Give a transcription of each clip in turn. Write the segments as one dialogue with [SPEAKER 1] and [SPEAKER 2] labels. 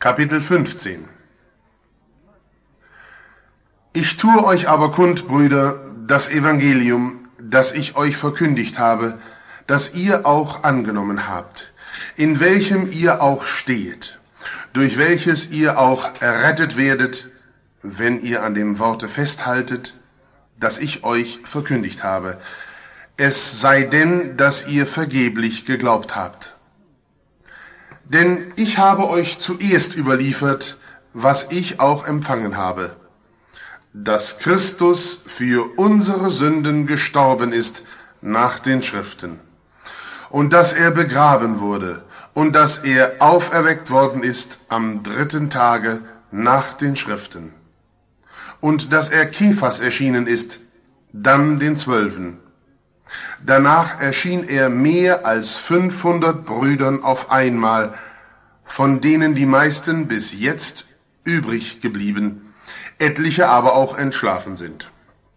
[SPEAKER 1] Kapitel 15. Ich tue euch aber kund, Brüder, das Evangelium, das ich euch verkündigt habe, das ihr auch angenommen habt, in welchem ihr auch steht, durch welches ihr auch errettet werdet, wenn ihr an dem Worte festhaltet, das ich euch verkündigt habe, es sei denn, dass ihr vergeblich geglaubt habt. Denn ich habe euch zuerst überliefert, was ich auch empfangen habe, dass Christus für unsere Sünden gestorben ist nach den Schriften, und dass er begraben wurde, und dass er auferweckt worden ist am 3. Tage nach den Schriften, und dass er Kephas erschienen ist, dann den 12. Danach erschien er mehr als 500 Brüdern auf einmal, von denen die meisten bis jetzt übrig geblieben, etliche aber auch entschlafen sind.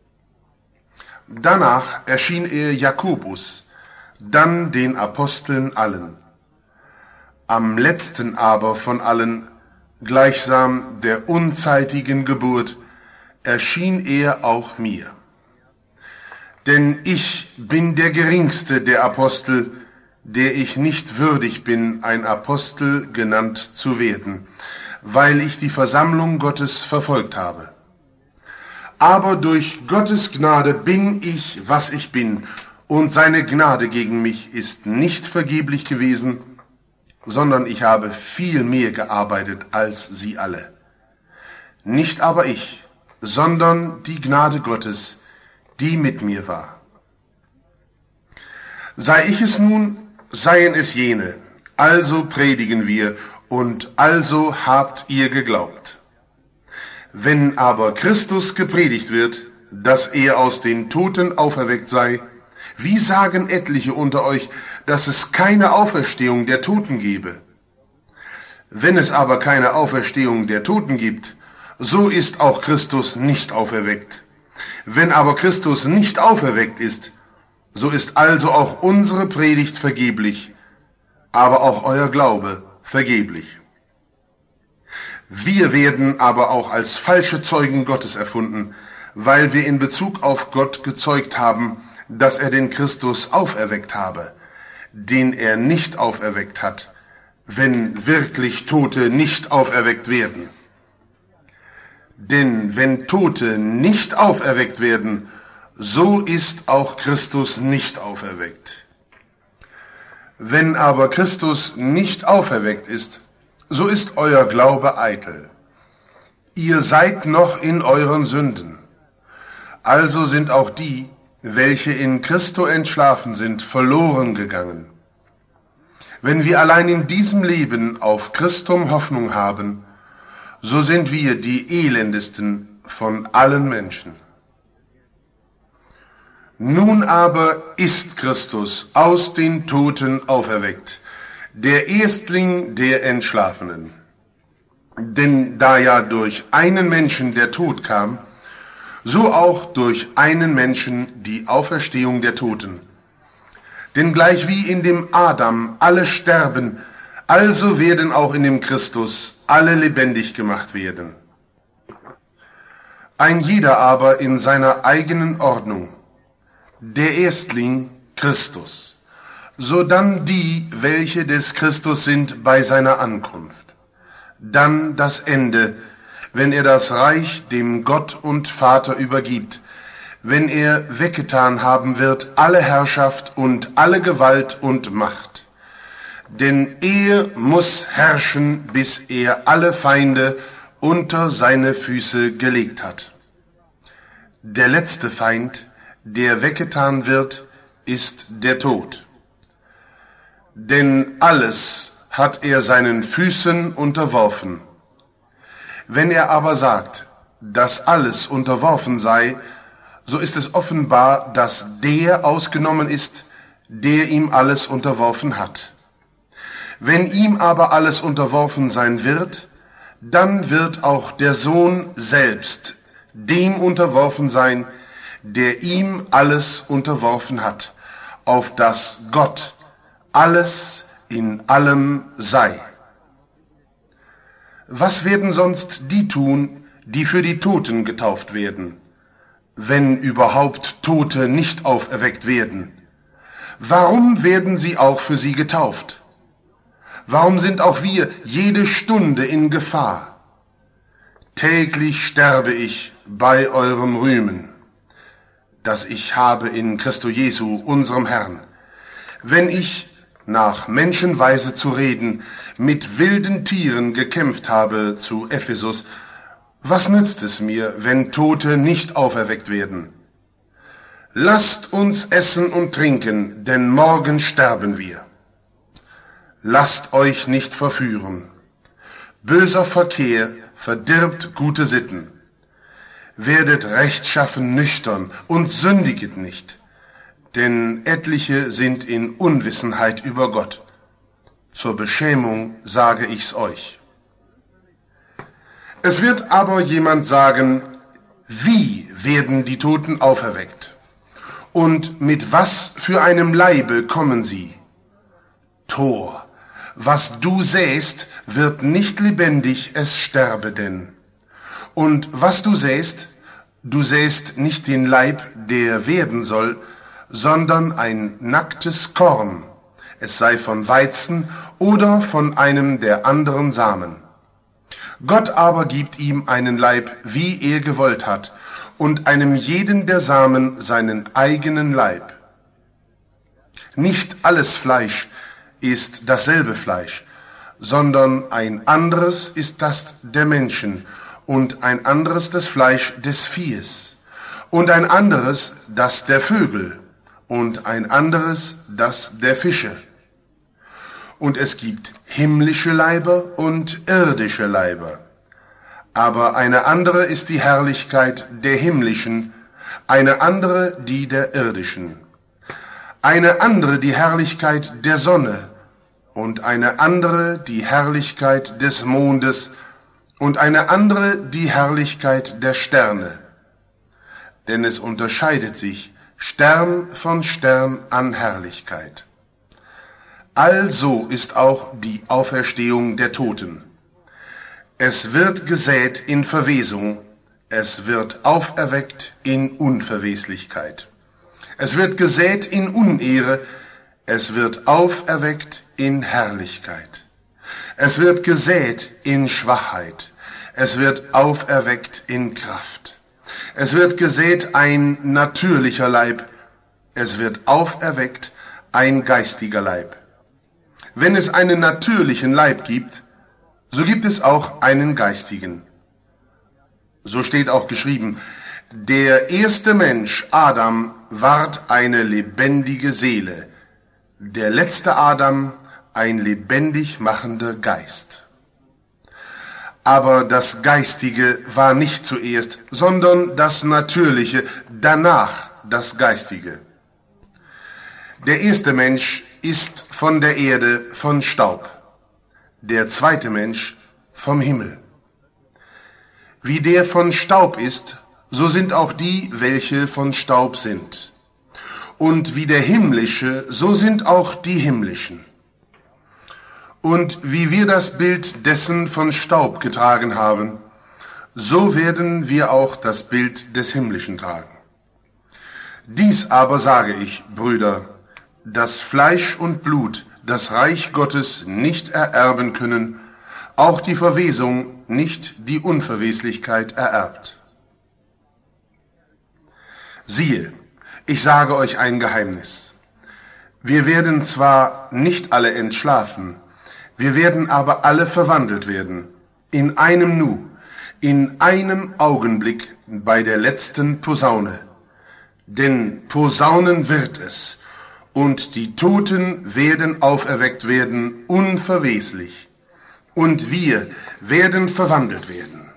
[SPEAKER 1] Danach erschien er Jakobus, dann den Aposteln allen. Am letzten aber von allen, gleichsam der unzeitigen Geburt, erschien er auch mir. Denn ich bin der geringste der Apostel, der ich nicht würdig bin, ein Apostel genannt zu werden, weil ich die Versammlung Gottes verfolgt habe. Aber durch Gottes Gnade bin ich, was ich bin, und seine Gnade gegen mich ist nicht vergeblich gewesen, sondern ich habe viel mehr gearbeitet als sie alle. Nicht aber ich, sondern die Gnade Gottes, die mit mir war. Sei ich es nun, seien es jene, also predigen wir, und also habt ihr geglaubt. Wenn aber Christus gepredigt wird, dass er aus den Toten auferweckt sei, wie sagen etliche unter euch, dass es keine Auferstehung der Toten gebe? Wenn es aber keine Auferstehung der Toten gibt, so ist auch Christus nicht auferweckt. Wenn aber Christus nicht auferweckt ist, so ist also auch unsere Predigt vergeblich, aber auch euer Glaube vergeblich. Wir werden aber auch als falsche Zeugen Gottes erfunden, weil wir in Bezug auf Gott gezeugt haben, dass er den Christus auferweckt habe, den er nicht auferweckt hat, wenn wirklich Tote nicht auferweckt werden. Denn wenn Tote nicht auferweckt werden, so ist auch Christus nicht auferweckt. Wenn aber Christus nicht auferweckt ist, so ist euer Glaube eitel. Ihr seid noch in euren Sünden. Also sind auch die, welche in Christo entschlafen sind, verloren gegangen. Wenn wir allein in diesem Leben auf Christum Hoffnung haben, so sind wir die elendesten von allen Menschen. Nun aber ist Christus aus den Toten auferweckt, der Erstling der Entschlafenen. Denn da ja durch einen Menschen der Tod kam, so auch durch einen Menschen die Auferstehung der Toten. Denn gleichwie in dem Adam alle sterben, also werden auch in dem Christus alle lebendig gemacht werden. Ein jeder aber in seiner eigenen Ordnung, der Erstling Christus, sodann die, welche des Christus sind bei seiner Ankunft. Dann das Ende, wenn er das Reich dem Gott und Vater übergibt, wenn er weggetan haben wird alle Herrschaft und alle Gewalt und Macht. Denn er muss herrschen, bis er alle Feinde unter seine Füße gelegt hat. Der letzte Feind, der weggetan wird, ist der Tod. Denn alles hat er seinen Füßen unterworfen. Wenn er aber sagt, dass alles unterworfen sei, so ist es offenbar, dass der ausgenommen ist, der ihm alles unterworfen hat. Wenn ihm aber alles unterworfen sein wird, dann wird auch der Sohn selbst dem unterworfen sein, der ihm alles unterworfen hat, auf dass Gott alles in allem sei. Was werden sonst die tun, die für die Toten getauft werden, wenn überhaupt Tote nicht auferweckt werden? Warum werden sie auch für sie getauft? Warum sind auch wir jede Stunde in Gefahr? Täglich sterbe ich bei eurem Rühmen, das ich habe in Christo Jesu, unserem Herrn. Wenn ich, nach Menschenweise zu reden, mit wilden Tieren gekämpft habe zu Ephesus, was nützt es mir, wenn Tote nicht auferweckt werden? Lasst uns essen und trinken, denn morgen sterben wir. Lasst euch nicht verführen. Böser Verkehr verdirbt gute Sitten. Werdet rechtschaffen nüchtern und sündiget nicht, denn etliche sind in Unwissenheit über Gott. Zur Beschämung sage ich's euch. Es wird aber jemand sagen, wie werden die Toten auferweckt? Und mit was für einem Leibe kommen sie? Tor, was du sähst, wird nicht lebendig, es sterbe denn. Und was du sähst nicht den Leib, der werden soll, sondern ein nacktes Korn, es sei von Weizen oder von einem der anderen Samen. Gott aber gibt ihm einen Leib, wie er gewollt hat, und einem jeden der Samen seinen eigenen Leib. Nicht alles Fleisch ist dasselbe Fleisch, sondern ein anderes ist das der Menschen, und ein anderes das Fleisch des Viehes, und ein anderes das der Vögel, und ein anderes das der Fische. Und es gibt himmlische Leiber und irdische Leiber. Aber eine andere ist die Herrlichkeit der himmlischen, eine andere die der irdischen. Eine andere die Herrlichkeit der Sonne und eine andere die Herrlichkeit des Mondes und eine andere die Herrlichkeit der Sterne. Denn es unterscheidet sich Stern von Stern an Herrlichkeit. Also ist auch die Auferstehung der Toten. Es wird gesät in Verwesung, es wird auferweckt in Unverweslichkeit. Es wird gesät in Unehre, es wird auferweckt in Herrlichkeit. Es wird gesät in Schwachheit, es wird auferweckt in Kraft. Es wird gesät ein natürlicher Leib, es wird auferweckt ein geistiger Leib. Wenn es einen natürlichen Leib gibt, so gibt es auch einen geistigen. So steht auch geschrieben, der erste Mensch, Adam, ward eine lebendige Seele, der letzte Adam ein lebendig machender Geist. Aber das Geistige war nicht zuerst, sondern das Natürliche, danach das Geistige. Der erste Mensch ist von der Erde, von Staub. Der zweite Mensch vom Himmel. Wie der von Staub ist, so sind auch die, welche von Staub sind. Und wie der Himmlische, so sind auch die Himmlischen. Und wie wir das Bild dessen von Staub getragen haben, so werden wir auch das Bild des Himmlischen tragen. Dies aber sage ich, Brüder, dass Fleisch und Blut das Reich Gottes nicht ererben können, auch die Verwesung nicht die Unverweslichkeit ererbt. Siehe, ich sage euch ein Geheimnis. Wir werden zwar nicht alle entschlafen, wir werden aber alle verwandelt werden, in einem Nu, in einem Augenblick bei der letzten Posaune. Denn Posaunen wird es, und die Toten werden auferweckt werden, unverweslich, und wir werden verwandelt werden.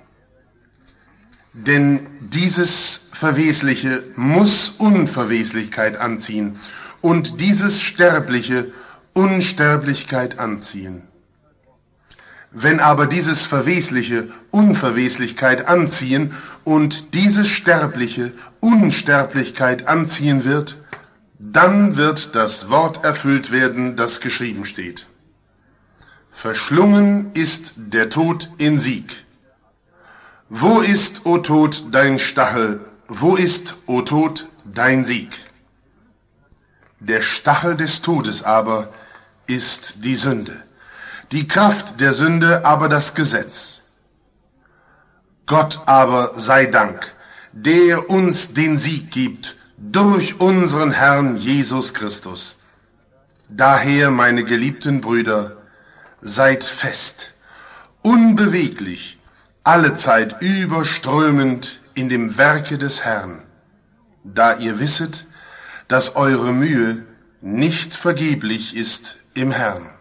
[SPEAKER 1] Denn dieses Verwesliche muss Unverweslichkeit anziehen, und dieses Sterbliche Unsterblichkeit anziehen. Wenn aber dieses Verwesliche Unverweslichkeit anziehen und dieses Sterbliche Unsterblichkeit anziehen wird, dann wird das Wort erfüllt werden, das geschrieben steht. Verschlungen ist der Tod in Sieg. Wo ist, o Tod, dein Stachel? Wo ist, o Tod, dein Sieg? Der Stachel des Todes aber ist die Sünde, die Kraft der Sünde aber das Gesetz. Gott aber sei Dank, der uns den Sieg gibt durch unseren Herrn Jesus Christus. Daher, meine geliebten Brüder, seid fest, unbeweglich, allezeit überströmend in dem Werke des Herrn, da ihr wisset, dass eure Mühe nicht vergeblich ist im Herrn.